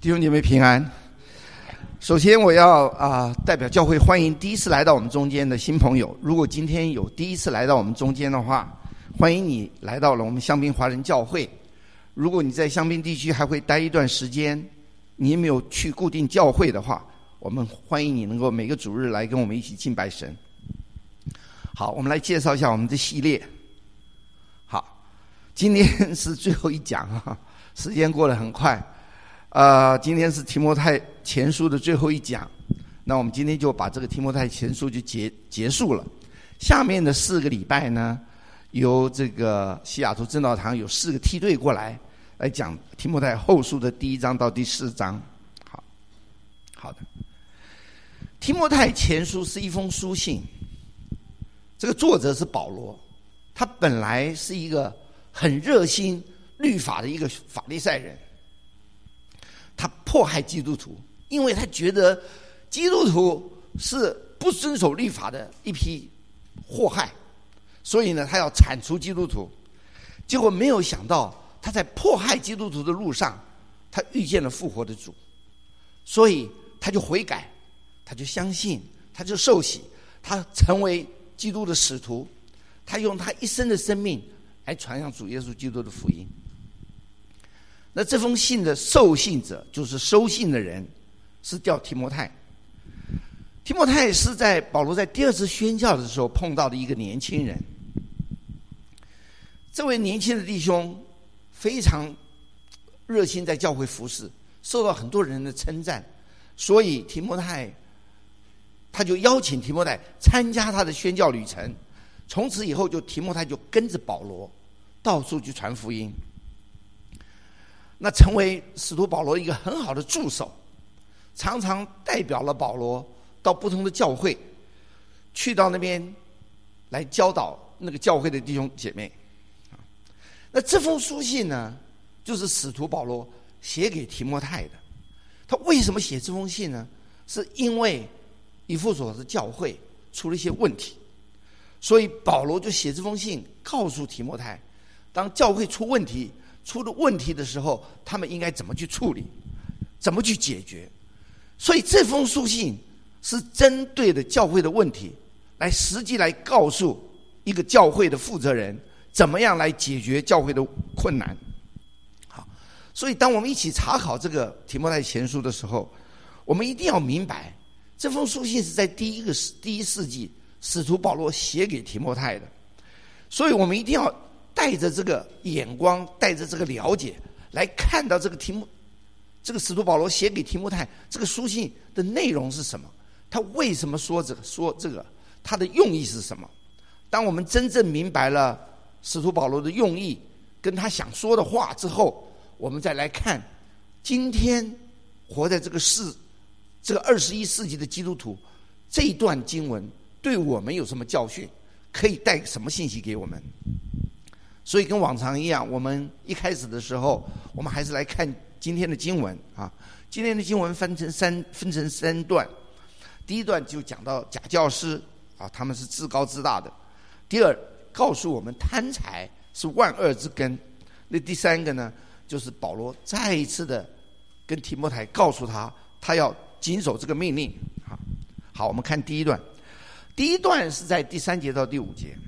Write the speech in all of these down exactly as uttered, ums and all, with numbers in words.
弟兄姐妹平安。首先我要啊、呃、代表教会欢迎第一次来到我们中间的新朋友。如果今天有第一次来到我们中间的话，欢迎你来到了我们香槟华人教会。如果你在香槟地区还会待一段时间，你也没有去固定教会的话，我们欢迎你能够每个主日来跟我们一起敬拜神。好，我们来介绍一下我们的系列。好，今天是最后一讲啊，时间过得很快。呃，今天是提摩太前书的最后一讲，那我们今天就把这个提摩太前书就结结束了。下面的四个礼拜呢，由这个西雅图正道堂有四个梯队过来来讲提摩太后书的第一章到第四章。好，好的。提摩太前书是一封书信，这个作者是保罗，他本来是一个很热心律法的一个法利赛人。他迫害基督徒，因为他觉得基督徒是不遵守律法的一批祸害，所以呢，他要铲除基督徒。结果没有想到，他在迫害基督徒的路上，他遇见了复活的主，所以他就悔改，他就相信，他就受洗，他成为基督的使徒，他用他一生的生命来传扬主耶稣基督的福音。那这封信的受信者，就是收信的人，是叫提摩太。提摩太是在保罗在第二次宣教的时候碰到的一个年轻人。这位年轻的弟兄非常热心在教会服侍，受到很多人的称赞，所以提摩太他就邀请提摩太参加他的宣教旅程。从此以后，就提摩太就跟着保罗到处去传福音。那成为使徒保罗一个很好的助手，常常代表了保罗到不同的教会，去到那边来教导那个教会的弟兄姐妹。那这封书信呢，就是使徒保罗写给提摩太的。他为什么写这封信呢？是因为以弗所的教会出了一些问题，所以保罗就写这封信告诉提摩太，当教会出问题出了问题的时候，他们应该怎么去处理，怎么去解决。所以这封书信是针对的教会的问题，来实际来告诉一个教会的负责人怎么样来解决教会的困难。好，所以当我们一起查考这个提摩太前书的时候，我们一定要明白，这封书信是在第一个第一世纪使徒保罗写给提摩太的，所以我们一定要带着这个眼光，带着这个了解，来看到这个题目，这个使徒保罗写给提摩太这个书信的内容是什么？他为什么说这个？说这个，他的用意是什么？当我们真正明白了使徒保罗的用意跟他想说的话之后，我们再来看今天活在这个世，这个二十一世纪的基督徒，这一段经文对我们有什么教训？可以带什么信息给我们？所以跟往常一样，我们一开始的时候，我们还是来看今天的经文啊。今天的经文分成三分成三段，第一段就讲到假教师啊，他们是自高自大的；第二，告诉我们贪财是万恶之根；那第三个呢，就是保罗再一次的跟提摩太告诉他，他要谨守这个命令啊。好，我们看第一段，第一段是在第三节到第五节。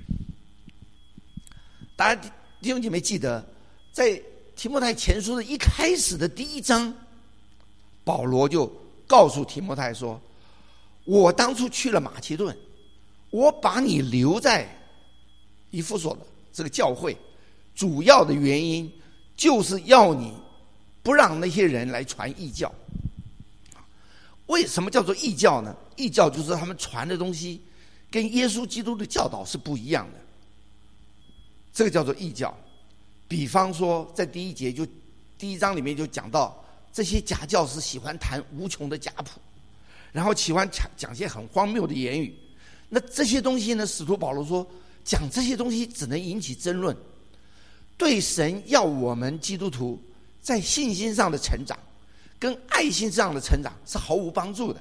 大家弟兄姐妹记得，在提摩太前书的一开始的第一章，保罗就告诉提摩太说，我当初去了马其顿，我把你留在以弗所的这个教会，主要的原因就是要你不让那些人来传异教。为什么叫做异教呢？异教就是他们传的东西跟耶稣基督的教导是不一样的，这个叫做异教。比方说在第一节就第一章里面就讲到，这些假教师喜欢谈无穷的家谱，然后喜欢讲些很荒谬的言语。那这些东西呢，使徒保罗说，讲这些东西只能引起争论，对神要我们基督徒在信心上的成长跟爱心上的成长是毫无帮助的。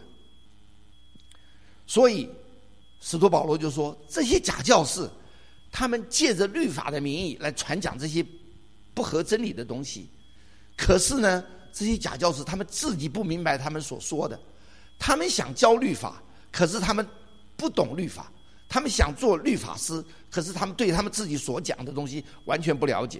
所以使徒保罗就说，这些假教士他们借着律法的名义来传讲这些不合真理的东西，可是呢， 这些假教师他们自己不明白他们所说的，他们想教律法，可是他们不懂律法，他们想做律法师，可是他们对他们自己所讲的东西完全不了解。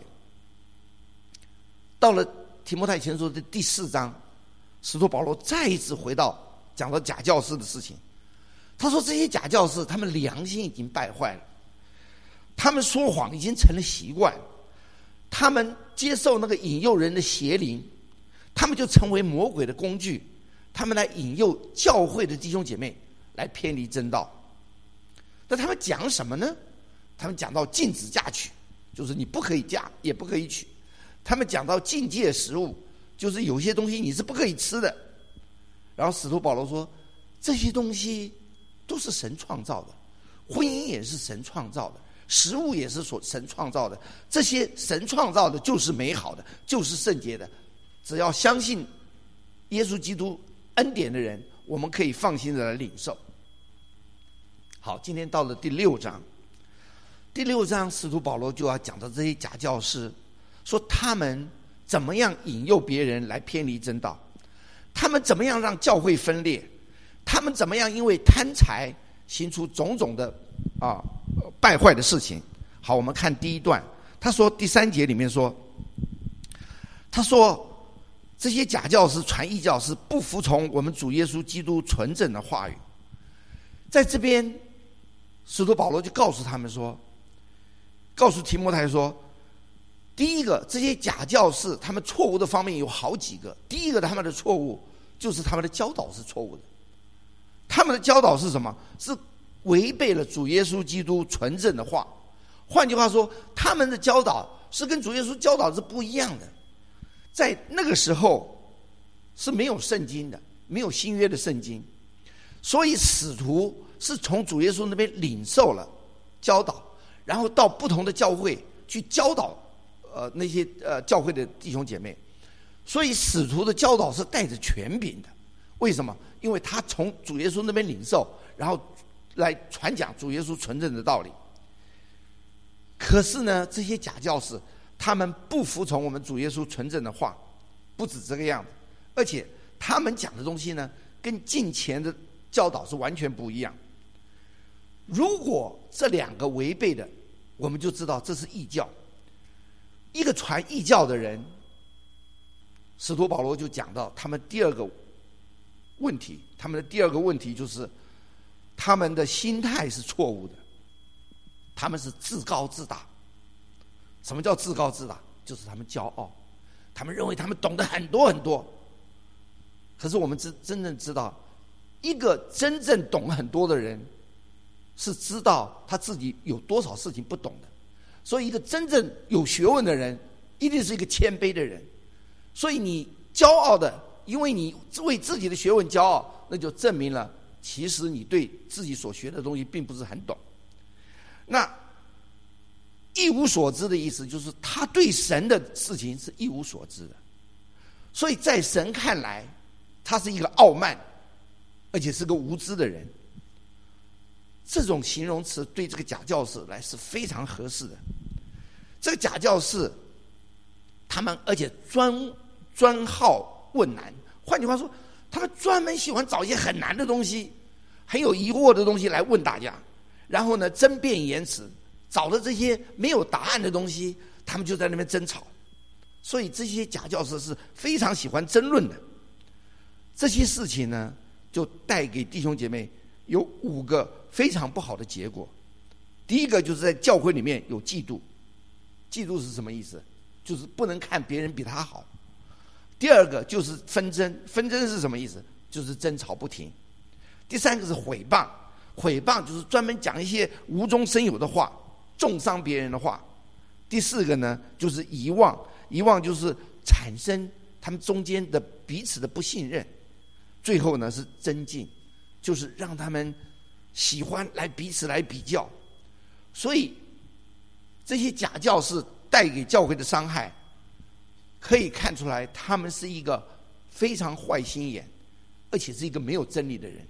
到了提摩太前书的第四章，使徒保罗再一次回到讲到假教师的事情。他说这些假教师他们良心已经败坏了，他们说谎已经成了习惯，他们接受那个引诱人的邪灵，他们就成为魔鬼的工具，他们来引诱教会的弟兄姐妹来偏离真道。那他们讲什么呢？他们讲到禁止嫁娶，就是你不可以嫁也不可以娶。他们讲到禁戒食物，就是有些东西你是不可以吃的。然后使徒保罗说，这些东西都是神创造的，婚姻也是神创造的，食物也是所神创造的，这些神创造的就是美好的，就是圣洁的。只要相信耶稣基督恩典的人，我们可以放心的来领受。好，今天到了第六章，第六章使徒保罗就要讲到这些假教师，说他们怎么样引诱别人来偏离真道，他们怎么样让教会分裂，他们怎么样因为贪财行出种种的啊败坏的事情。好，我们看第一段，他说第三节里面说，他说这些假教师传异教师不服从我们主耶稣基督纯正的话语。在这边使徒保罗就告诉他们说，告诉提摩太说，第一个，这些假教师他们错误的方面有好几个。第一个，他们的错误就是他们的教导是错误的。他们的教导是什么？是违背了主耶稣基督纯正的话。换句话说，他们的教导是跟主耶稣教导是不一样的。在那个时候是没有圣经的，没有新约的圣经，所以使徒是从主耶稣那边领受了教导，然后到不同的教会去教导呃那些呃教会的弟兄姐妹。所以使徒的教导是带着权柄的。为什么？因为他从主耶稣那边领受，然后来传讲主耶稣纯正的道理。可是呢，这些假教师他们不服从我们主耶稣纯正的话，不止这个样子，而且他们讲的东西呢，跟近前的教导是完全不一样。如果这两个违背的，我们就知道这是异教。一个传异教的人，使徒保罗就讲到他们第二个问题，他们的第二个问题就是他们的心态是错误的，他们是自高自大。什么叫自高自大？就是他们骄傲，他们认为他们懂得很多很多。可是我们真真正知道，一个真正懂很多的人是知道他自己有多少事情不懂的。所以一个真正有学问的人一定是一个谦卑的人。所以你骄傲的，因为你为自己的学问骄傲，那就证明了其实你对自己所学的东西并不是很懂。那一无所知的意思就是他对神的事情是一无所知的，所以在神看来他是一个傲慢而且是个无知的人。这种形容词对这个假教士来是非常合适的。这个假教士他们而且专专好问难，换句话说，他们专门喜欢找一些很难的东西，很有疑惑的东西来问大家，然后呢争辩言辞，找的这些没有答案的东西，他们就在那边争吵。所以这些假教师是非常喜欢争论的。这些事情呢，就带给弟兄姐妹有五个非常不好的结果。第一个就是在教会里面有嫉妒。嫉妒是什么意思？就是不能看别人比他好。第二个就是纷争，纷争是什么意思？就是争吵不停。第三个是毁谤，毁谤就是专门讲一些无中生有的话，重伤别人的话。第四个呢，就是遗忘，遗忘就是产生他们中间的彼此的不信任。最后呢是增进，就是让他们喜欢来彼此来比较。所以这些假教士带给教会的伤害，可以看出来他们是一个非常坏心眼，而且是一个没有真理的人。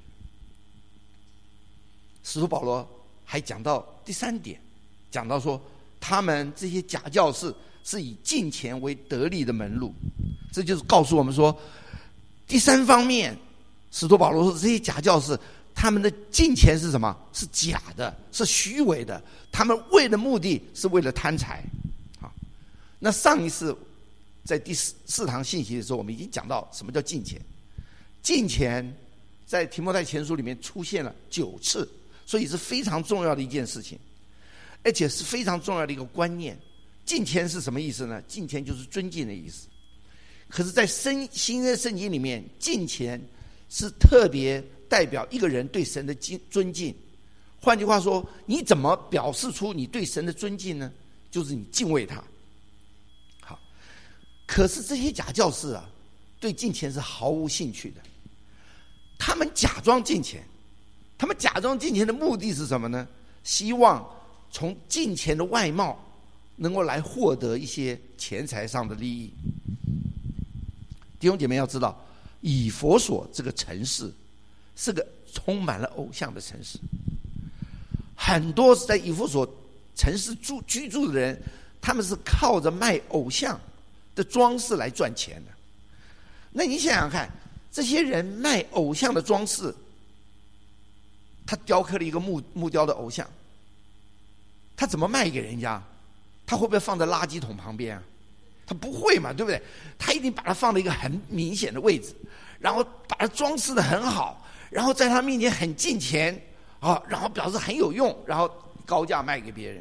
使徒保罗还讲到第三点，讲到说他们这些假教士是以金钱为得利的门路。 这就是告诉我们说，第三方面，使徒保罗说这些假教师，他们的金钱是什么？是假的，是虚伪的。他们为的目的是为了贪财。好，那上一次在第四四堂信息的时候，我们已经讲到什么叫金钱。金钱在提摩太前书里面出现了九次，所以是非常重要的一件事情，而且是非常重要的一个观念。敬虔是什么意思呢？敬虔就是尊敬的意思。可是在新新约圣经里面，敬虔是特别代表一个人对神的尊敬。换句话说，你怎么表示出你对神的尊敬呢？就是你敬畏他。好，可是这些假教师啊，对敬虔是毫无兴趣的。他们假装敬虔，他们假装敬虔的目的是什么呢？希望从敬虔的外貌能够来获得一些钱财上的利益。弟兄姐妹要知道，以弗所这个城市是个充满了偶像的城市，很多是在以弗所城市住居住的人，他们是靠着卖偶像的装饰来赚钱的。那你想想看，这些人卖偶像的装饰，他雕刻了一个木木雕的偶像，他怎么卖给人家？他会不会放在垃圾桶旁边啊？他不会嘛，对不对？他一定把它放在一个很明显的位置，然后把它装饰得很好，然后在他面前很敬虔啊，然后表示很有用，然后高价卖给别人。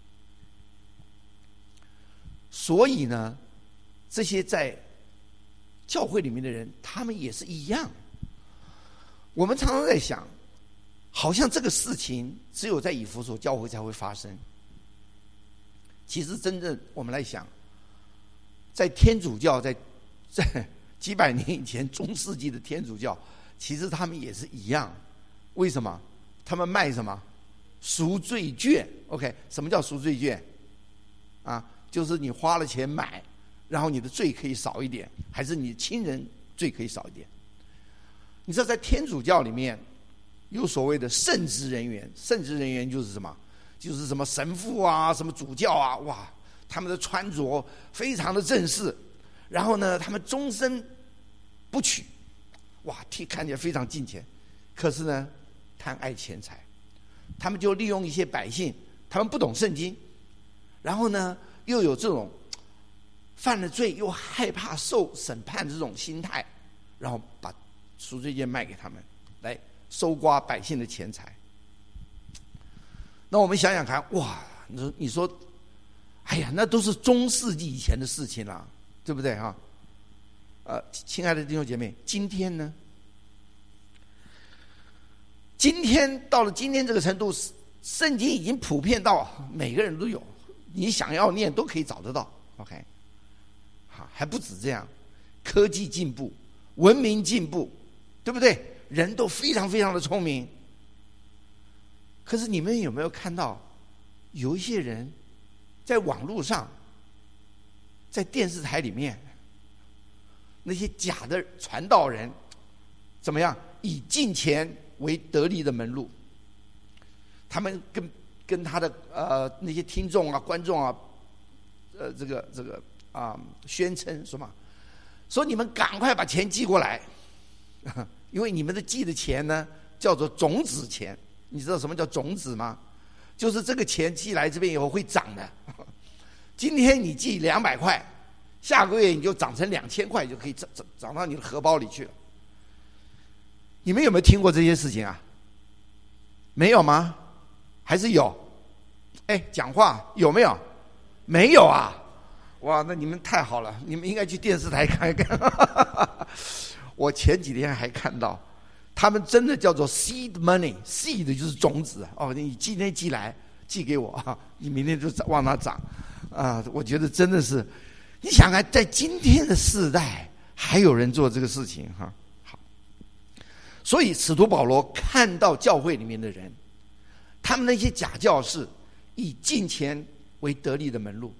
所以呢，这些在教会里面的人，他们也是一样。我们常常在想，好像这个事情只有在以弗所教会才会发生。其实真正我们来想，在天主教，在在几百年以前中世纪的天主教，其实他们也是一样。为什么？他们卖什么？赎罪券。 OK， 什么叫赎罪券啊？就是你花了钱买，然后你的罪可以少一点，还是你亲人罪可以少一点。你知道在天主教里面有所谓的圣职人员，圣职人员就是什么？就是什么神父啊，什么主教啊，哇，他们的穿着非常的正式，然后呢，他们终身不娶，哇，看起来非常敬虔，可是呢，贪爱钱财，他们就利用一些百姓，他们不懂圣经，然后呢，又有这种犯了罪又害怕受审判的这种心态，然后把赎罪券卖给他们，来搜刮百姓的钱财。那我们想想看，哇，你说你说，哎呀，那都是中世纪以前的事情了，对不对哈？呃，亲爱的弟兄姐妹，今天呢？今天到了今天这个程度，圣经已经普遍到每个人都有，你想要念都可以找得到。OK， 好，还不止这样，科技进步，文明进步，对不对？人都非常非常的聪明。可是你们有没有看到，有一些人在网络上，在电视台里面，那些假的传道人怎么样？以金钱为得利的门路，他们跟跟他的呃那些听众啊、观众啊，呃这个这个啊、呃、宣称什么？说你们赶快把钱寄过来，因为你们的寄的钱呢叫做种子钱。你知道什么叫种子吗？就是这个钱寄来这边以后会涨的。今天你寄两百块，下个月你就涨成两千块，就可以涨涨涨到你的荷包里去了。你们有没有听过这些事情啊？没有吗？还是有？哎，讲话有没有？没有啊！哇，那你们太好了，你们应该去电视台看一看。我前几天还看到。他们真的叫做 seed money，seed 就是种子哦，你今天寄来寄给我啊，你明天就往那长啊！我觉得真的是，你想看，在今天的世代还有人做这个事情哈。好，所以使徒保罗看到教会里面的人，他们那些假教士以金钱为得利的门路。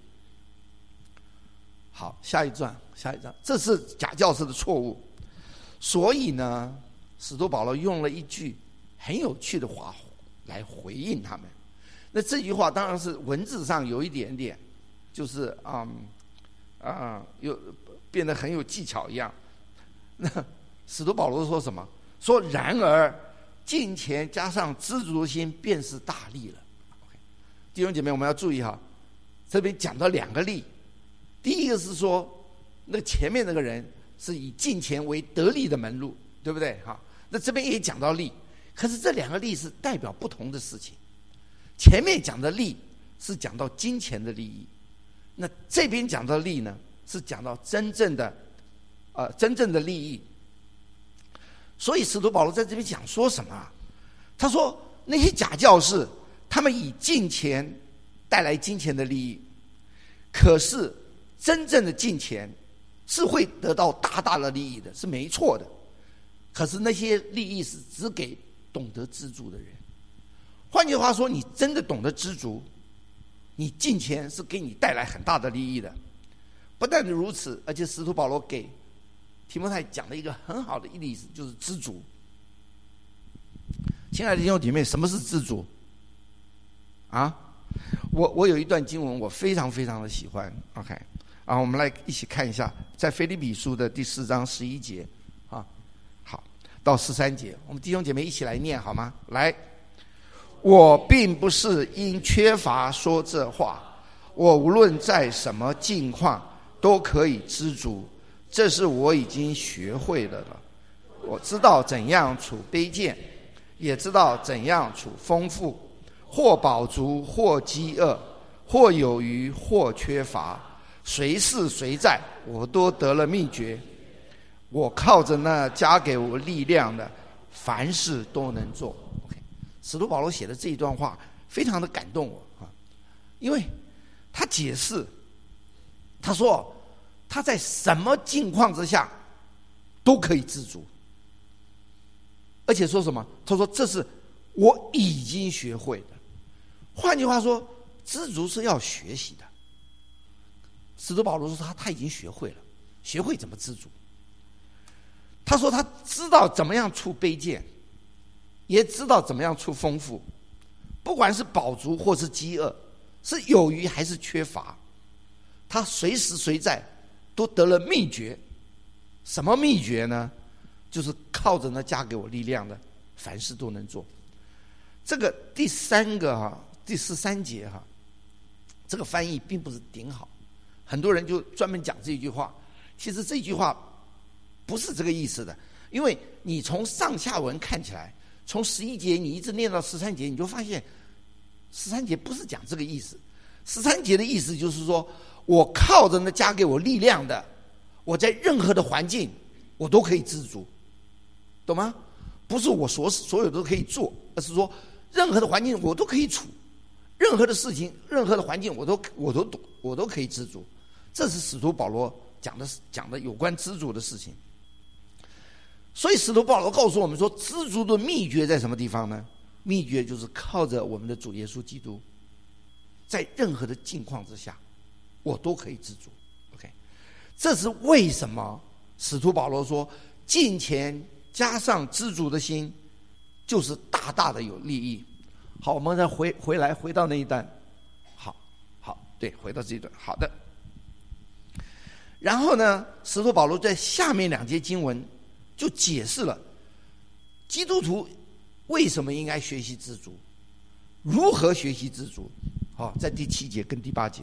好，下一段，下一章，这是假教士的错误。所以呢，使徒保罗用了一句很有趣的话来回应他们。那这句话当然是文字上有一点点，就是嗯啊，又变得很有技巧一样。那使徒保罗说什么？说然而敬虔加上知足的心，便是大利了。Okay. 弟兄姐妹，我们要注意哈，这边讲到两个利。第一个是说，那前面那个人是以敬虔为得利的门路，对不对？哈，那这边也讲到利，可是这两个利是代表不同的事情。前面讲的利是讲到金钱的利益，那这边讲到利呢，是讲到真正的，呃，真正的利益。所以使徒保罗在这边讲说什么啊？他说那些假教士，他们以敬钱带来金钱的利益，可是真正的敬钱是会得到大大的利益的，是没错的。可是那些利益是只给懂得知足的人。换句话说，你真的懂得知足，你敬钱是给你带来很大的利益的。不但如此，而且使徒保罗给提摩太讲了一个很好的例子，就是知足。亲爱的弟兄姐妹，什么是知足？啊，我我有一段经文我非常非常的喜欢 ，OK， 啊，我们来一起看一下，在腓立比书的第四章十一节，啊，好，到十三节，我们弟兄姐妹一起来念好吗？来，我并不是因缺乏说这话，我无论在什么境况都可以知足。这是我已经学会了了，我知道怎样处卑贱，也知道怎样处丰富，或饱足，或饥饿，或有余，或缺乏，随事随在，我都得了秘诀。我靠着那加给我力量的，凡事都能做。Okay. 使徒保罗写的这一段话非常的感动我啊，因为他解释，他说他在什么境况之下都可以知足，而且说什么？他说这是我已经学会的。换句话说，知足是要学习的。使徒保罗说他他已经学会了，学会怎么知足。他说他知道怎么样处卑贱，也知道怎么样处丰富，不管是饱足或是饥饿，是有余还是缺乏，他随时随在都得了秘诀。什么秘诀呢？就是靠着那加给我力量的，凡事都能做。这个第三个哈、啊，第十三节哈、啊，这个翻译并不是顶好，很多人就专门讲这句话。其实这句话不是这个意思的，因为你从上下文看起来，从十一节你一直念到十三节，你就发现十三节不是讲这个意思。十三节的意思就是说，我靠着那加给我力量的，我在任何的环境我都可以知足，懂吗？不是我所所有都可以做，而是说任何的环境我都可以处，任何的事情任何的环境我都我都懂，我都可以知足。这是使徒保罗讲的讲的有关知足的事情。所以使徒保罗告诉我们说，知足的秘诀在什么地方呢？秘诀就是靠着我们的主耶稣基督，在任何的境况之下我都可以知足。 OK， 这是为什么使徒保罗说敬虔加上知足的心就是大大的有利益。好，我们再回回来回到那一段。好好对，回到这一段。好的。然后呢，使徒保罗在下面两节经文就解释了基督徒为什么应该学习知足，如何学习知足。好，在第七节跟第八节。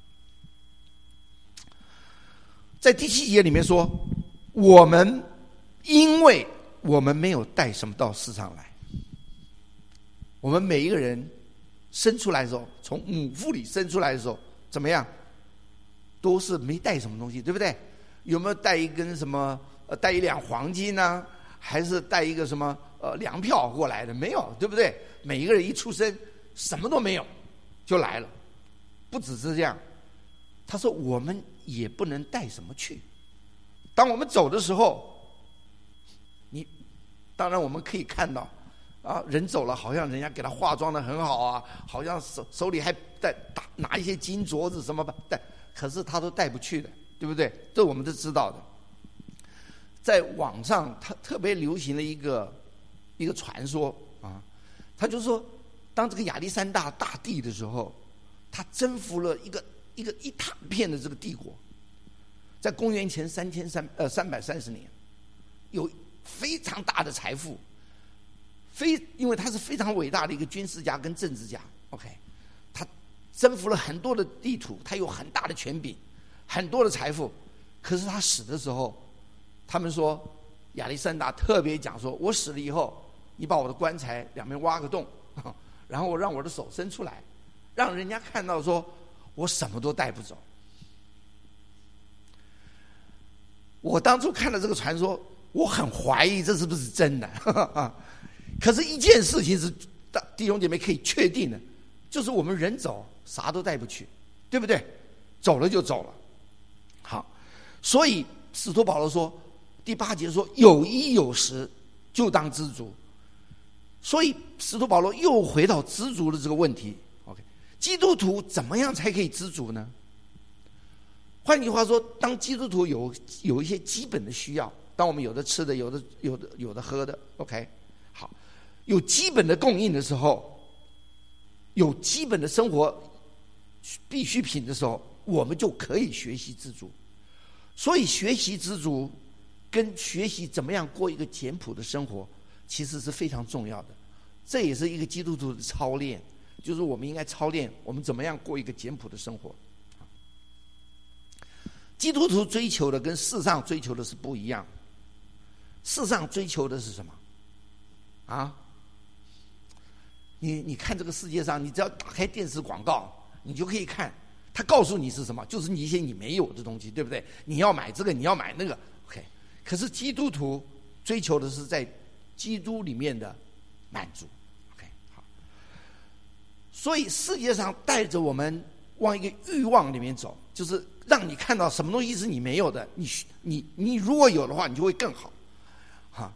在第七节里面说，我们因为我们没有带什么到世上来，我们每一个人生出来的时候，从母腹里生出来的时候怎么样，都是没带什么东西，对不对？有没有带一根什么呃带一两黄金呢、啊？还是带一个什么呃粮票过来的？没有，对不对？每一个人一出生什么都没有就来了。不只是这样，他说我们也不能带什么去。当我们走的时候，你当然我们可以看到啊，人走了，好像人家给他化妆的很好啊，好像手手里还带打拿一些金镯子什么吧，带，可是他都带不去的，对不对？这我们都知道的。在网上，他特别流行了一个一个传说啊，他就说，当这个亚历山大大帝的时候，他征服了一个一个一大片的这个帝国， 在公元前三千三呃三百三十年，有非常大的财富，非因为他是非常伟大的一个军事家跟政治家 ，OK， 他征服了很多的地图，他有很大的权柄，很多的财富。可是他死的时候，他们说亚历山大特别讲说，我死了以后，你把我的棺材两边挖个洞，然后我让我的手伸出来，让人家看到说我什么都带不走。我当初看了这个传说，我很怀疑这是不是真的。可是，一件事情是弟兄姐妹可以确定的，就是我们人走啥都带不去，对不对？走了就走了。好，所以使徒保罗说，第八节说有衣有食，就当知足。所以使徒保罗又回到知足的这个问题。OK， 基督徒怎么样才可以知足呢？换句话说，当基督徒有有一些基本的需要，当我们有的吃的，有的有的有的喝的 ，OK， 好，有基本的供应的时候，有基本的生活必需品的时候，我们就可以学习知足。所以学习知足跟学习怎么样过一个简朴的生活，其实是非常重要的。这也是一个基督徒的操练，就是我们应该操练我们怎么样过一个简朴的生活。基督徒追求的跟世上追求的是不一样。世上追求的是什么？啊？你你看这个世界上，你只要打开电视广告，你就可以看，他告诉你是什么，就是你一些你没有的东西，对不对？你要买这个，你要买那个 ，OK。可是基督徒追求的是在基督里面的满足 ，OK。好，所以世界上带着我们往一个欲望里面走，就是让你看到什么东西是你没有的，你你你如果有的话，你就会更好，哈。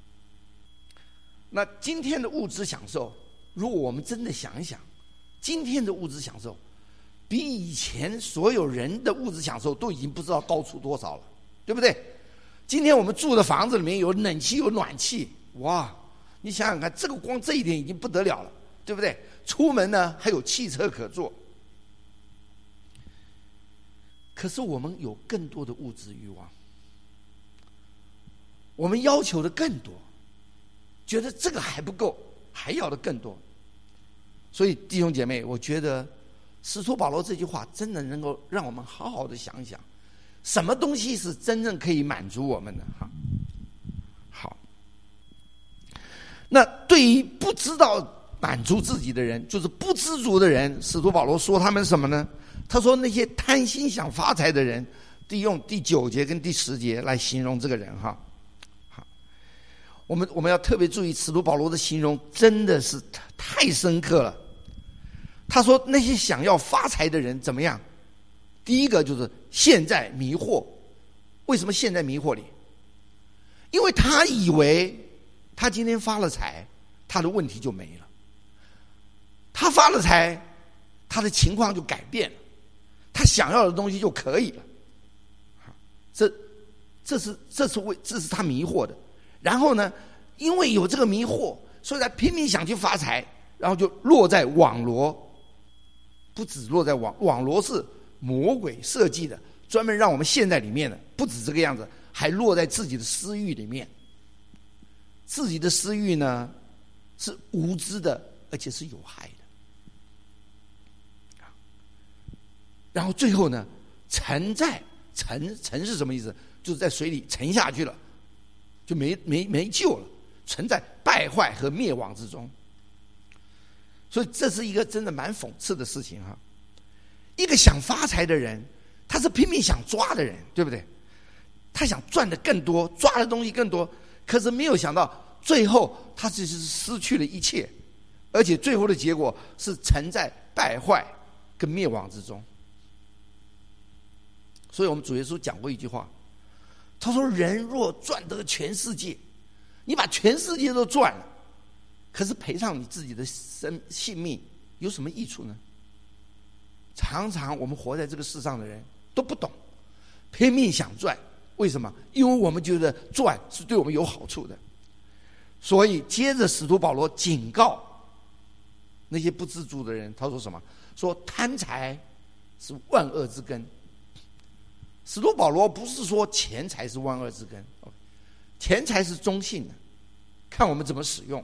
那今天的物质享受，如果我们真的想一想，今天的物质享受比以前所有人的物质享受都已经不知道高出多少了，对不对？今天我们住的房子里面有冷气有暖气，哇，你想想看，这个光这一点已经不得了了，对不对？出门呢还有汽车可坐。可是我们有更多的物质欲望，我们要求的更多，觉得这个还不够，还要的更多。所以弟兄姐妹，我觉得使徒保罗这句话真的能够让我们好好的想一想，什么东西是真正可以满足我们的。哈，好。那对于不知道满足自己的人，就是不知足的人，使徒保罗说他们什么呢？他说那些贪心想发财的人，利用第九节跟第十节来形容这个人。哈，好，我们我们要特别注意使徒保罗的形容真的是太深刻了。他说那些想要发财的人怎么样？第一个就是陷在迷惑。为什么陷在迷惑里？因为他以为他今天发了财，他的问题就没了。他发了财，他的情况就改变了，他想要的东西就可以了。这这是这是为这是他迷惑的。然后呢，因为有这个迷惑，所以他拼命想去发财，然后就落在网罗。不止落在网网罗是魔鬼设计的，专门让我们陷在里面的。不止这个样子，还落在自己的私欲里面。自己的私欲呢，是无知的，而且是有害的。然后最后呢，沉在沉沉是什么意思？就是在水里沉下去了，就没没没救了，沉在败坏和灭亡之中。所以这是一个真的蛮讽刺的事情哈。一个想发财的人，他是拼命想抓的人，对不对？他想赚的更多，抓的东西更多，可是没有想到最后他只是失去了一切，而且最后的结果是沉在败坏跟灭亡之中。所以我们主耶稣讲过一句话，他说人若赚得全世界，你把全世界都赚了，可是赔上你自己的生性命有什么益处呢？常常我们活在这个世上的人都不懂，拼命想赚。为什么？因为我们觉得赚是对我们有好处的。所以接着使徒保罗警告那些不知足的人，他说什么？说贪财是万恶之根。 使徒保罗不是说钱财是万恶之根，钱财是中性的，看我们怎么使用。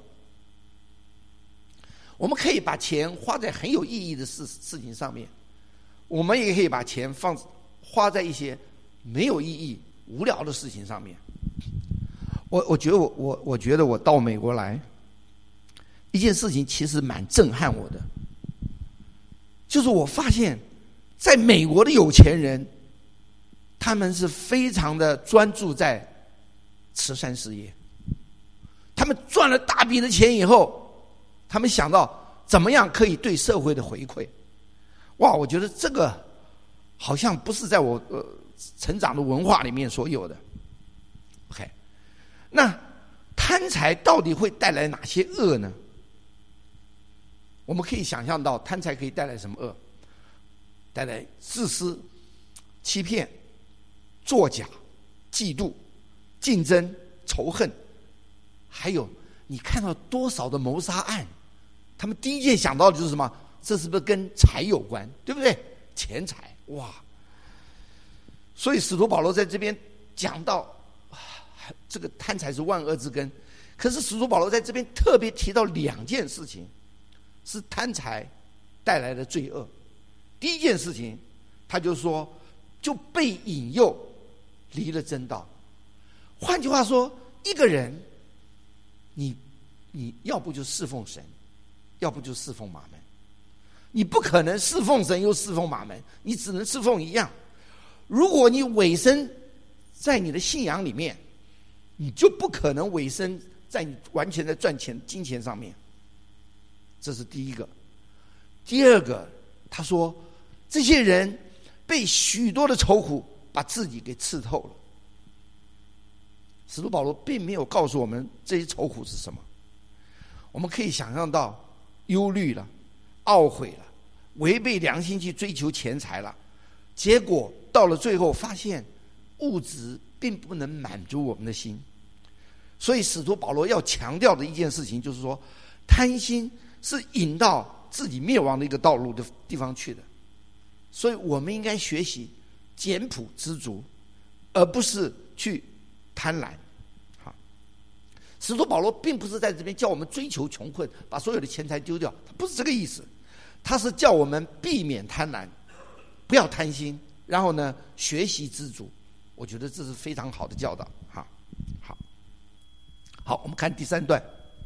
我们可以把钱花在很有意义的事事情上面，我们也可以把钱放花在一些没有意义、无聊的事情上面。我我觉得我我我觉得我到美国来，一件事情其实蛮震撼我的，就是我发现，在美国的有钱人，他们是非常的专注在慈善事业。他们赚了大笔的钱以后，他们想到怎么样可以对社会的回馈。哇，我觉得这个好像不是在我呃成长的文化里面所有的。OK， 那贪财到底会带来哪些恶呢？我们可以想象到贪财可以带来什么恶？带来自私、欺骗、作假、嫉妒、竞争、仇恨，还有你看到多少的谋杀案，他们第一件想到的就是什么？这是不是跟财有关？对不对？钱财，哇！所以使徒保罗在这边讲到，这个贪财是万恶之根。可是使徒保罗在这边特别提到两件事情，是贪财带来的罪恶。第一件事情，他就说就被引诱离了真道。换句话说，一个人，你你要不就侍奉神，要不就侍奉马门。你不可能侍奉神又侍奉马门，你只能侍奉一样。如果你委身在你的信仰里面，你就不可能委身在你完全在赚钱金钱上面。这是第一个。第二个，他说这些人被许多的愁苦把自己给刺透了。使徒保罗并没有告诉我们这些愁苦是什么，我们可以想象到忧虑了、懊悔了、违背良心去追求钱财了，结果到了最后发现物质并不能满足我们的心。所以使徒保罗要强调的一件事情就是说，贪心是引到自己灭亡的一个道路的地方去的。所以我们应该学习简朴知足，而不是去贪婪。好，使徒保罗并不是在这边叫我们追求穷困，把所有的钱财丢掉，他不是这个意思。他是叫我们避免贪婪，不要贪心，然后呢，学习知足。我觉得这是非常好的教导。好，好，好，我们看第三段。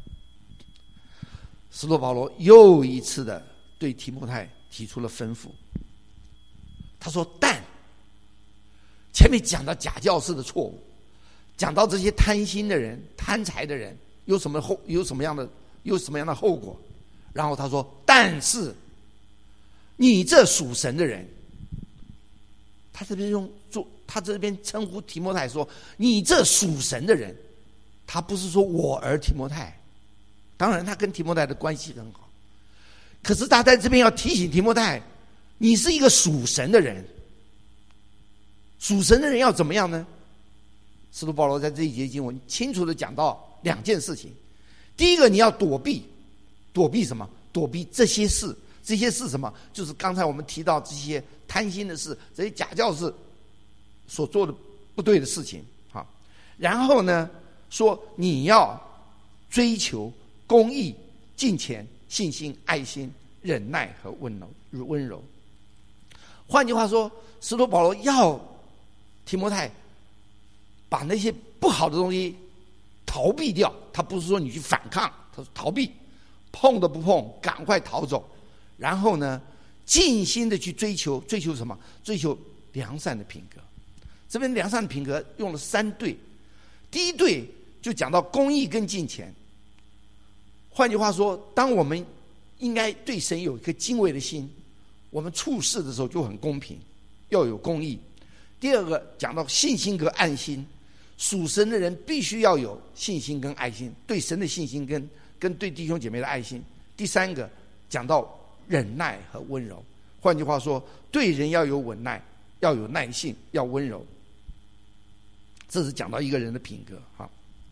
使徒保罗又一次的对提摩太提出了吩咐。他说：“但前面讲到假教师的错误，讲到这些贪心的人、贪财的人有什么后有什么样的有什么样的后果。然后他说：但是你这属神的人，他这边用做他这边称呼提摩太说：你这属神的人，他不是说我儿提摩太，当然他跟提摩太的关系很好，可是他在这边要提醒提摩太。”你是一个属神的人，属神的人要怎么样呢？使徒保罗在这一节经文清楚的讲到两件事情。第一个，你要躲避，躲避什么？躲避这些事。这些事什么？就是刚才我们提到这些贪心的事，这些假教师所做的不对的事情。好，然后呢，说你要追求公义、敬虔、信心、爱心、忍耐和温柔。温柔。换句话说，使徒保罗要提摩太把那些不好的东西逃避掉。他不是说你去反抗，他说逃避，碰都不碰，赶快逃走。然后呢，尽心的去追求，追求什么？追求良善的品格。这边良善的品格用了三对，第一对就讲到公义跟敬虔。换句话说，当我们应该对神有一颗敬畏的心，我们处事的时候就很公平，要有公义。第二个讲到信心跟爱心，属神的人必须要有信心跟爱心，对神的信心跟跟对弟兄姐妹的爱心。第三个讲到忍耐和温柔。换句话说，对人要有忍耐，要有耐性，要温柔。这是讲到一个人的品格哈。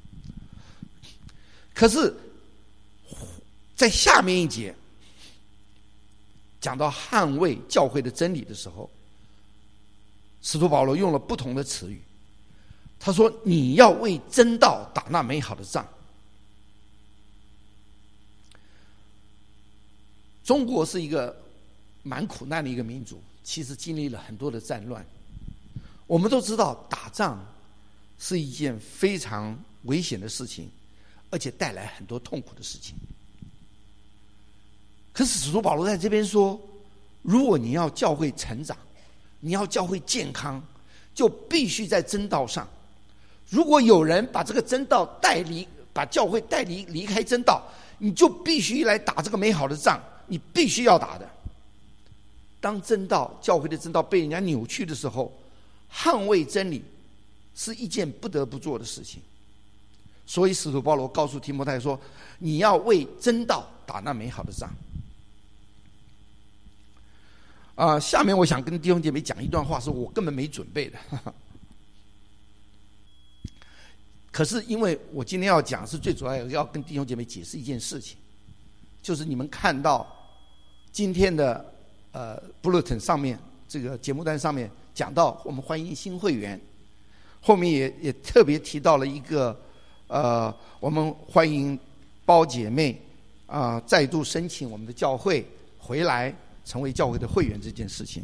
可是在下面一节讲到捍卫教会的真理的时候， 使徒保罗用了不同的词语，他说：“你要为真道打那美好的仗。”中国是一个蛮苦难的一个民族，其实经历了很多的战乱。我们都知道，打仗是一件非常危险的事情，而且带来很多痛苦的事情。可是使徒保罗在这边说，如果你要教会成长，你要教会健康，就必须在真道上。如果有人把这个真道带离，把教会带离离开真道，你就必须来打这个美好的仗，你必须要打的。当真道教会的真道被人家扭曲的时候，捍卫真理是一件不得不做的事情。所以使徒保罗告诉提摩太说，你要为真道打那美好的仗。啊、呃，下面我想跟弟兄姐妹讲一段话，是我根本没准备的。可是因为我今天要讲，是最主要要跟弟兄姐妹解释一件事情，就是你们看到今天的呃 bulletin 上面这个节目单上面讲到我们欢迎新会员，后面也也特别提到了一个呃我们欢迎包姐妹啊、呃、再度申请我们的教会回来成为教会的会员这件事情。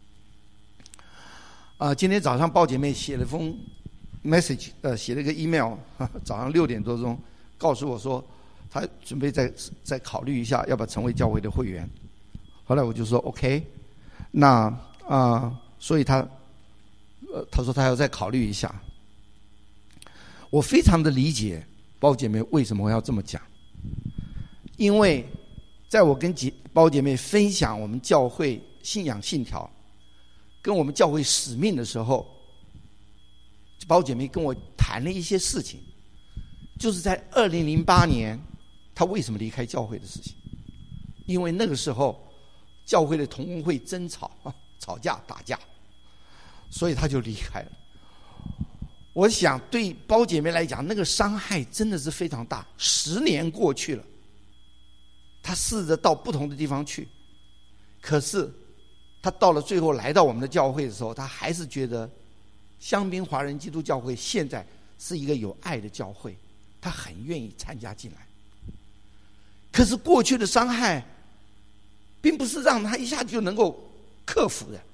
啊、呃，今天早上包姐妹写了封 message， 呃，写了一个 email， 早上六点多钟告诉我说，她准备再再考虑一下要不要成为教会的会员。后来我就说 OK， 那啊、呃，所以她呃，她说她要再考虑一下。我非常的理解包姐妹为什么要这么讲，因为在我跟姐包姐妹分享我们教会信仰信条，跟我们教会使命的时候，包姐妹跟我谈了一些事情，就是在二零零八年她为什么离开教会的事情。因为那个时候教会的同工会争吵吵架打架，所以她就离开了。我想对包姐妹来讲，那个伤害真的是非常大。十年过去了，她试着到不同的地方去，可是她到了最后来到我们的教会的时候，她还是觉得香槟华人基督教会现在是一个有爱的教会，她很愿意参加进来。可是过去的伤害并不是让她一下就能够克服的。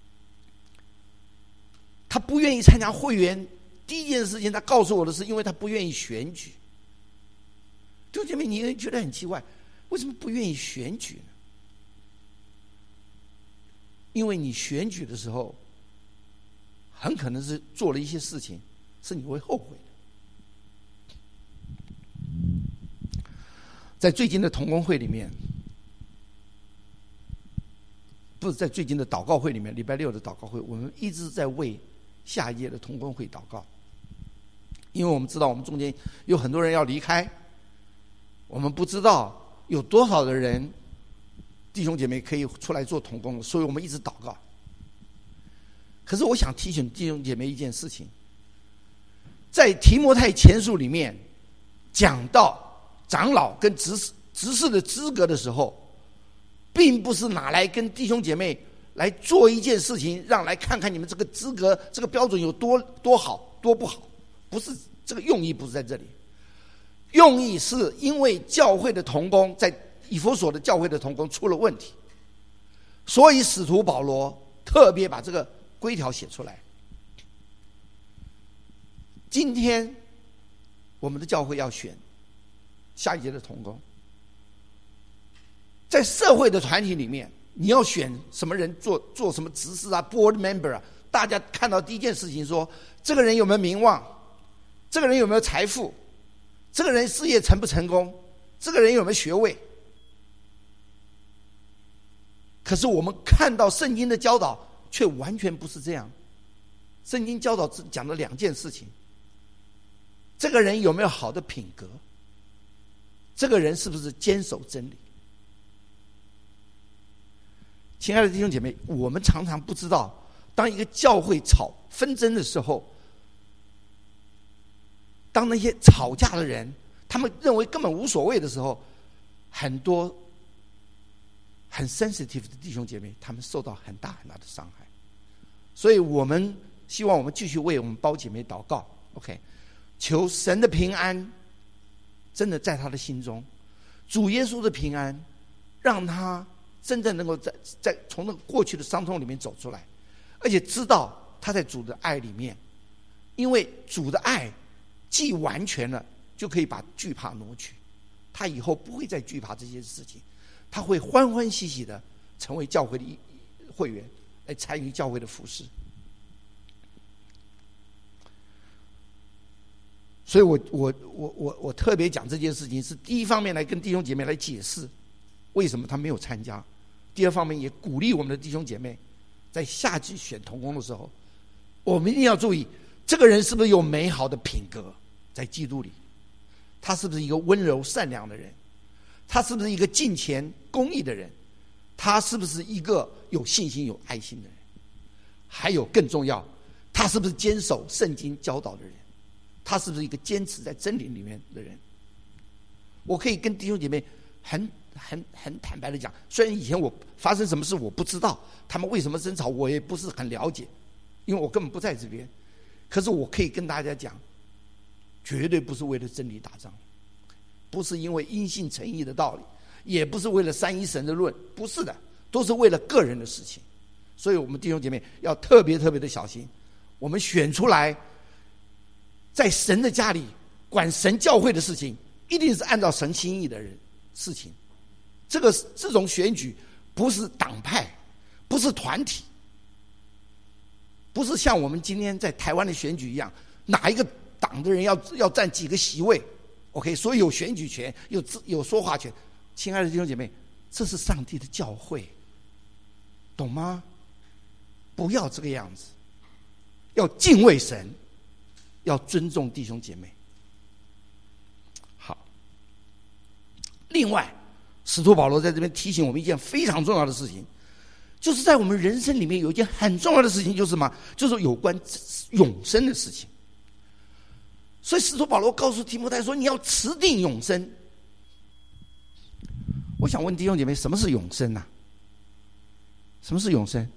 她不愿意参加会员，第一件事情她告诉我的是，因为她不愿意选举。弟兄姐妹，你会觉得很奇怪，为什么不愿意选举呢？因为你选举的时候很可能是做了一些事情是你会后悔的。在最近的同工会里面，不是在最近的祷告会里面，礼拜六的祷告会，我们一直在为下一届的同工会祷告。因为我们知道我们中间有很多人要离开，我们不知道有多少的人弟兄姐妹可以出来做同工，所以我们一直祷告。可是我想提醒弟兄姐妹一件事情，在提摩太前书里面讲到长老跟执事执事的资格的时候，并不是拿来跟弟兄姐妹来做一件事情，让来看看你们这个资格这个标准有多多好多不好，不是这个用意，不是在这里。用意是因为教会的同工，在以弗所的教会的同工出了问题，所以使徒保罗特别把这个规条写出来。今天我们的教会要选下一届的同工，在社会的团体里面，你要选什么人做做什么执事啊 board member 啊，大家看到第一件事情说，这个人有没有名望，这个人有没有财富，这个人事业成不成功，这个人有没有学位。可是我们看到圣经的教导却完全不是这样。圣经教导只讲了两件事情，这个人有没有好的品格，这个人是不是坚守真理。亲爱的弟兄姐妹，我们常常不知道，当一个教会吵纷争的时候，当那些吵架的人他们认为根本无所谓的时候，很多很 sensitive 的弟兄姐妹他们受到很大很大的伤害。 所以我们希望我们继续为我们胞姐妹祷告 OK， 求神的平安真的在他的心中，主耶稣的平安让他真正能够在在从那个过去的伤痛里面走出来，而且知道他在主的爱里面，因为主的爱既完全了，就可以把惧怕挪去，他以后不会再惧怕这些事情，他会欢欢喜喜的成为教会的会员，来参与教会的服事。所以我我我我我特别讲这件事情，是第一方面来跟弟兄姐妹来解释为什么他没有参加，第二方面也鼓励我们的弟兄姐妹在下去选同工的时候，我们一定要注意这个人是不是有美好的品格在基督里，他是不是一个温柔善良的人，他是不是一个敬虔公义的人，他是不是一个有信心有爱心的人，还有更重要，他是不是坚守圣经教导的人，他是不是一个坚持在真理里面的人。我可以跟弟兄姐妹很很很坦白的讲，虽然以前我发生什么事我不知道，他们为什么争吵我也不是很了解，因为我根本不在这边，可是我可以跟大家讲，绝对不是为了真理打仗，不是因为因信诚义的道理，也不是为了三一神的论，不是的，都是为了个人的事情。所以我们弟兄姐妹要特别特别的小心，我们选出来在神的家里管神教会的事情，一定是按照神心意的人事情。这个这种选举不是党派，不是团体，不是像我们今天在台湾的选举一样，哪一个党的人要要占几个席位 OK， 所以有选举权，有有说话权。亲爱的弟兄姐妹，这是上帝的教会，懂吗？不要这个样子，要敬畏神，要尊重弟兄姐妹。好，另外使徒保罗在这边提醒我们一件非常重要的事情，就是在我们人生里面有一件很重要的事情，就是什么？就是有关永生的事情。所以使徒保罗告诉提摩太说，你要持定永生。我想问弟兄姐妹，什么是永生啊？什么是永生？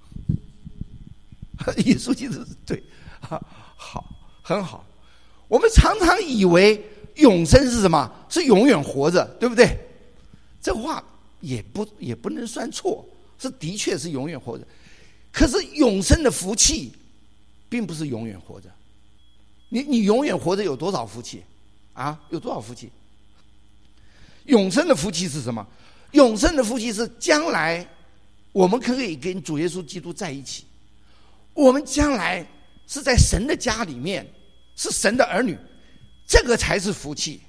耶稣基督对，好，很好。我们常常以为永生是什么？是永远活着，对不对？这话也不也不能算错，是的确是永远活着。可是永生的福气，并不是永远活着。你你永远活着有多少福气啊？有多少福气？永生的福气是什么？永生的福气是将来我们可以跟主耶稣基督在一起，我们将来是在神的家里面，是神的儿女，这个才是福气。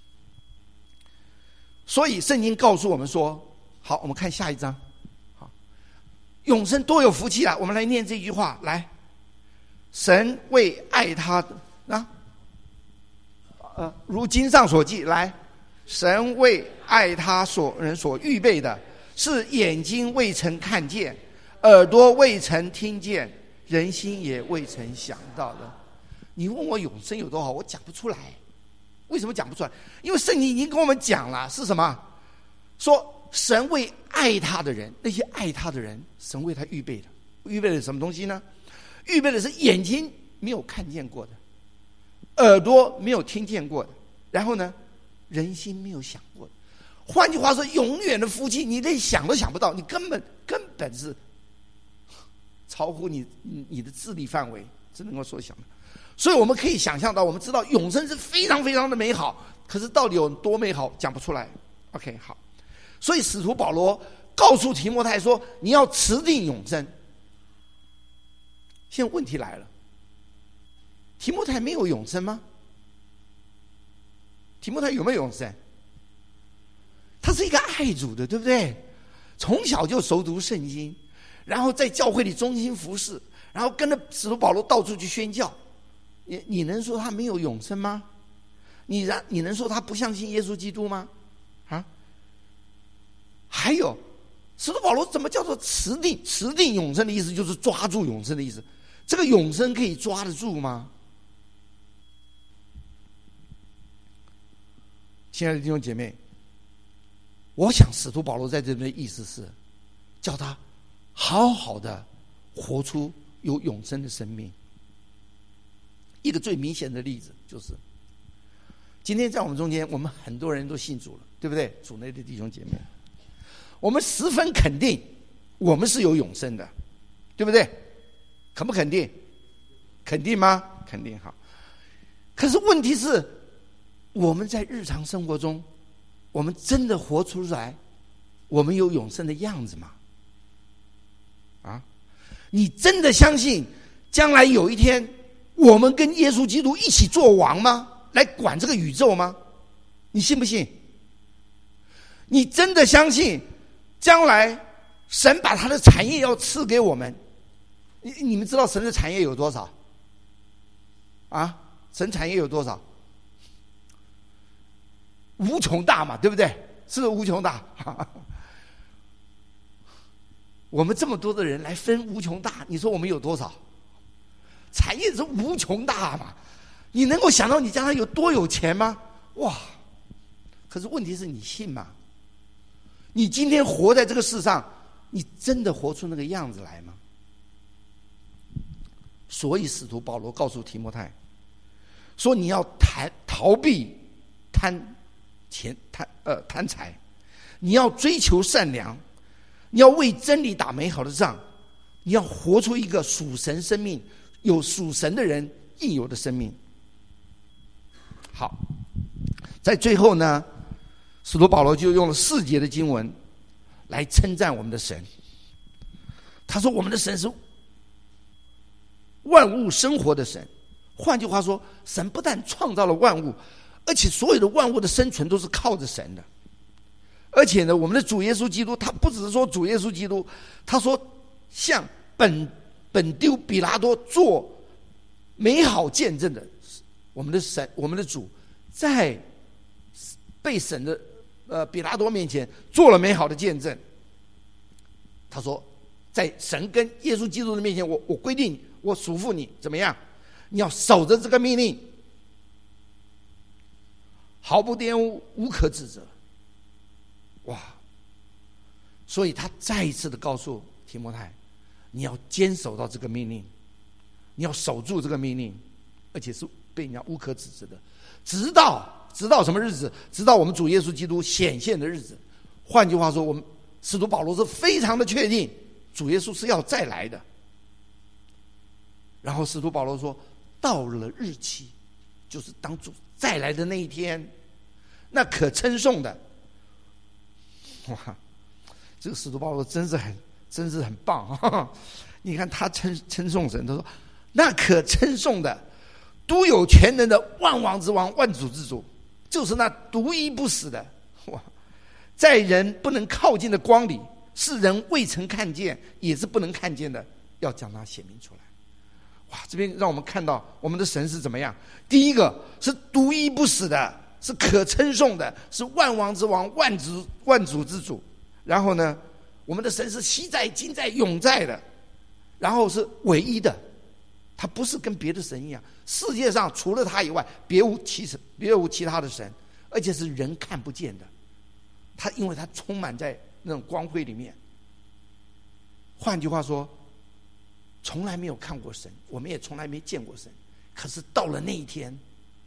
所以圣经告诉我们说，好，我们看下一章。好，永生多有福气啊！我们来念这句话，来，神为爱他的啊，呃，如经上所记，来，神为爱他所人所预备的，是眼睛未曾看见，耳朵未曾听见，人心也未曾想到的。你问我永生有多好，我讲不出来。为什么讲不出来？因为圣经已经跟我们讲了，是什么？说神为爱他的人，那些爱他的人，神为他预备的，预备的什么东西呢？预备的是眼睛没有看见过的，耳朵没有听见过的，然后呢，人心没有想过的。换句话说，永远的福气，你连想都想不到，你根本根本是超乎你你的智力范围，只能够所想的。所以我们可以想象到，我们知道永生是非常非常的美好，可是到底有多美好，讲不出来。OK， 好，所以使徒保罗告诉提摩太说，你要持定永生。现在问题来了，提摩太没有永生吗？提摩太有没有永生？他是一个爱主的，对不对？从小就熟读圣经，然后在教会里忠心服侍，然后跟着使徒保罗到处去宣教。你你能说他没有永生吗？你然你能说他不相信耶稣基督吗？啊？还有，使徒保罗怎么叫做持定？持定永生的意思就是抓住永生的意思。这个永生可以抓得住吗？亲爱的弟兄姐妹，我想使徒保罗在这边的意思是，叫他好好的活出有永生的生命。一个最明显的例子就是，今天在我们中间，我们很多人都信主了，对不对？主内的弟兄姐妹，我们十分肯定我们是有永生的，对不对？肯不肯定？肯定吗？肯定。好。可是问题是，我们在日常生活中，我们真的活出来我们有永生的样子吗？啊，你真的相信将来有一天我们跟耶稣基督一起做王吗？来管这个宇宙吗？你信不信？你真的相信将来神把他的产业要赐给我们？你你们知道神的产业有多少？啊，神产业有多少？无穷大嘛，对不对？是不是无穷大？我们这么多的人来分无穷大，你说我们有多少？产业是无穷大嘛？你能够想到你将来有多有钱吗？哇！可是问题是你信吗？你今天活在这个世上，你真的活出那个样子来吗？所以使徒保罗告诉提摩太说，你要谈逃避贪钱贪呃贪财，你要追求善良，你要为真理打美好的仗，你要活出一个属神生命，有属神的人应有的生命。好，在最后呢，使徒保罗就用了四节的经文来称赞我们的神。他说我们的神是万物生活的神，换句话说，神不但创造了万物，而且所有的万物的生存都是靠着神的。而且呢，我们的主耶稣基督，他不只是说主耶稣基督，他说像本本丢比拉多做美好见证的，我们的神，我们的主，在被审的呃比拉多面前做了美好的见证。他说，在神跟耶稣基督的面前，我我规定，我嘱咐你怎么样？你要守着这个命令，毫不玷污，无可指责。哇！所以他再一次的告诉提摩太，你要坚守到这个命令，你要守住这个命令，而且是被人家无可指责的，直到直到什么日子？直到我们主耶稣基督显现的日子。换句话说，我们使徒保罗是非常的确定主耶稣是要再来的。然后使徒保罗说，到了日期，就是当主再来的那一天，那可称颂的，哇，这个使徒保罗真是很真是很棒啊！你看他称称颂神，他说那可称颂的，独有全能的万王之王，万主之主，就是那独一不死的，哇，在人不能靠近的光里，是人未曾看见，也是不能看见的，要将它显明出来。哇，这边让我们看到我们的神是怎么样。第一个是独一不死的，是可称颂的，是万王之王，万主万主之主。然后呢，我们的神是昔在今在永在的，然后是唯一的，他不是跟别的神一样，世界上除了他以外别无其神，别无其他的神，而且是人看不见的。他因为他充满在那种光辉里面。换句话说，从来没有看过神，我们也从来没见过神。可是到了那一天，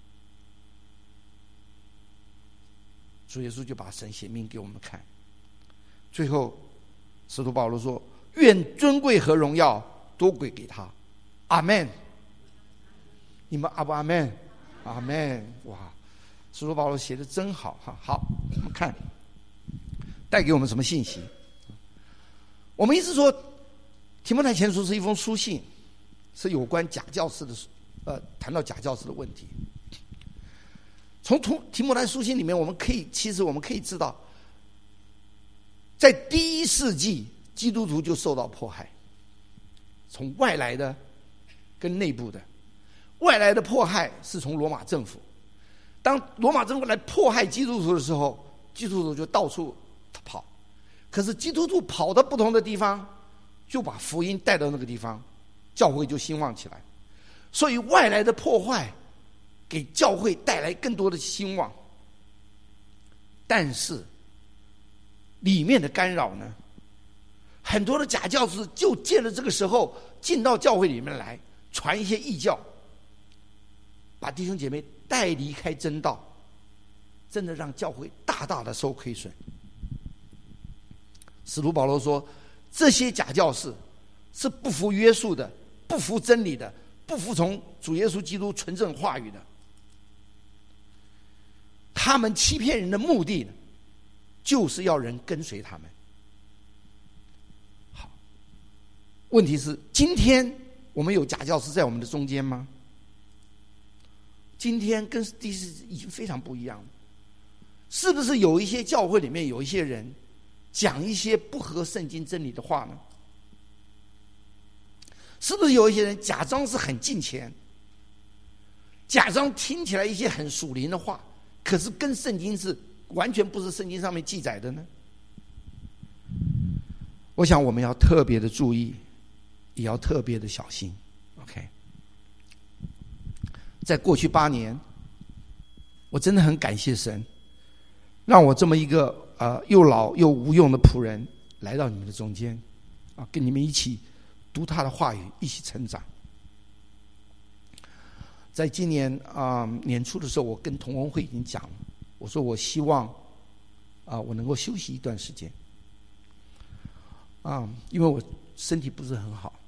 主耶稣就把神显明给我们看。最后使徒保罗说，愿尊贵和荣耀都归给他，阿们。你们阿不阿们？阿们。哇，使徒保罗写的真好哈。好，我们看带给我们什么信息。我们一直说提摩太前书是一封书信，是有关假教师的，呃，谈到假教师的问题。从提摩太书信里面，我们可以其实我们可以知道，在第一世纪基督徒就受到迫害，从外来的跟内部的。外来的迫害是从罗马政府，当罗马政府来迫害基督徒的时候，基督徒就到处跑。可是基督徒跑到不同的地方，就把福音带到那个地方，教会就兴旺起来。所以外来的破坏给教会带来更多的兴旺，但是里面的干扰呢，很多的假教师就借了这个时候进到教会里面来，传一些异教，把弟兄姐妹带离开真道，真的让教会大大的受亏损。使徒保罗说，这些假教士是不服约束的，不服真理的，不服从主耶稣基督纯正话语的。他们欺骗人的目的呢，就是要人跟随他们。好，问题是今天我们有假教师在我们的中间吗？今天跟第四已经非常不一样了。是不是有一些教会里面有一些人讲一些不合圣经真理的话呢？是不是有一些人假装是很敬虔，假装听起来一些很属灵的话，可是跟圣经是完全不是圣经上面记载的呢？我想我们要特别的注意，也要特别的小心。 OK， 在过去八年，我真的很感谢神，让我这么一个呃又老又无用的仆人来到你们的中间，啊，跟你们一起读他的话语，一起成长。在今年啊、呃、年初的时候，我跟同工会已经讲了，我说我希望啊、呃、我能够休息一段时间，啊、呃，因为我身体不是很好，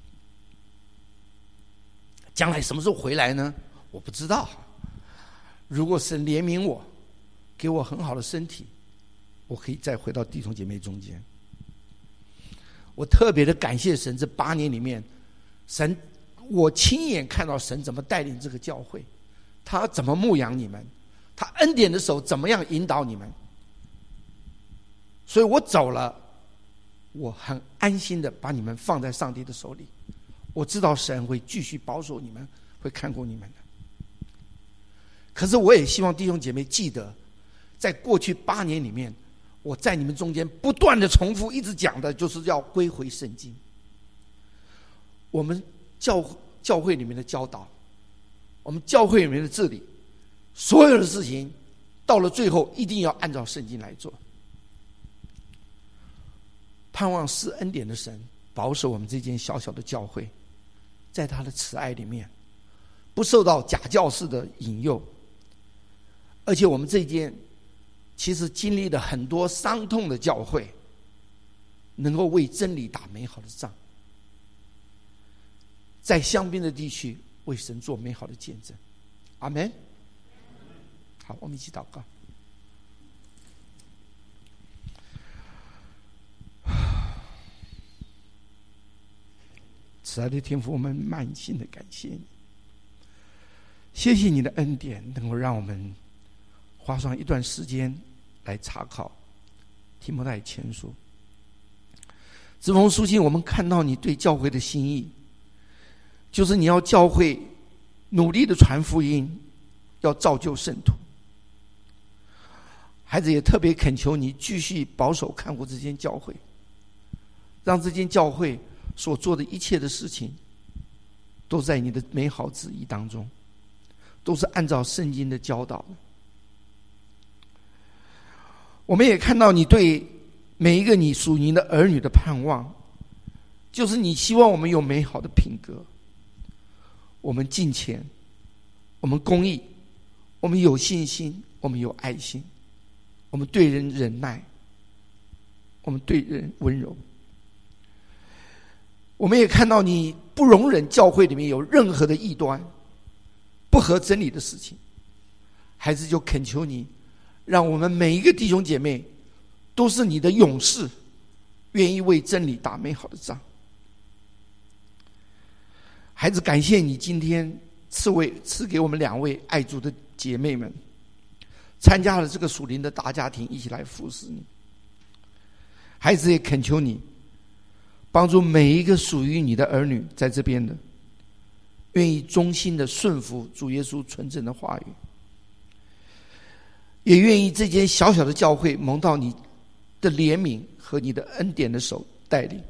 将来什么时候回来呢？我不知道。如果神怜悯我，给我很好的身体，我可以再回到弟兄姐妹中间。我特别的感谢神，这八年里面，神我亲眼看到神怎么带领这个教会，他怎么牧养你们，他恩典的手怎么样引导你们。所以我走了，我很安心的把你们放在上帝的手里，我知道神会继续保守你们，会看顾你们的。可是我也希望弟兄姐妹记得，在过去八年里面，我在你们中间不断的重复一直讲的就是要归回圣经。我们教教会里面的教导，我们教会里面的治理，所有的事情到了最后一定要按照圣经来做。盼望施恩典的神保守我们这间小小的教会，在他的慈爱里面不受到假教士的引诱，而且我们这间其实经历了很多伤痛的教会，能够为真理打美好的仗，在香槟的地区为神做美好的见证。阿们。好，我们一起祷告。慈爱的天父，我们满心的感谢你，谢谢你的恩典，能够让我们花上一段时间来查考提摩太前书。这封书信我们看到你对教会的心意，就是你要教会努力的传福音，要造就圣徒。孩子也特别恳求你继续保守看顾这间教会，让这间教会所做的一切的事情都在你的美好旨意当中，都是按照圣经的教导的。我们也看到你对每一个你属你的儿女的盼望，就是你希望我们有美好的品格，我们敬虔，我们公义，我们有信心，我们有爱心，我们对人忍耐，我们对人温柔。我们也看到你不容忍教会里面有任何的异端，不合真理的事情。孩子就恳求你，让我们每一个弟兄姐妹都是你的勇士，愿意为真理打美好的仗。孩子，感谢你今天赐位赐给我们两位爱主的姐妹们，参加了这个属灵的大家庭，一起来服侍你。孩子也恳求你帮助每一个属于你的儿女在这边的，愿意忠心的顺服主耶稣纯正的话语，也愿意这间小小的教会蒙到你的怜悯和你的恩典的手带领，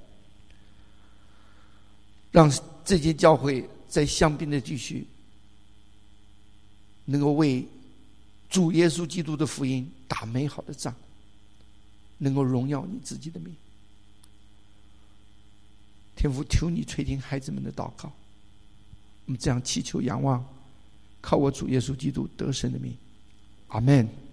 让这间教会在香槟的地区能够为主耶稣基督的福音打美好的仗，能够荣耀你自己的名。 天父，求你垂听孩子们的祷告，我们这样祈求仰望，靠我主耶稣基督得胜的名，阿们。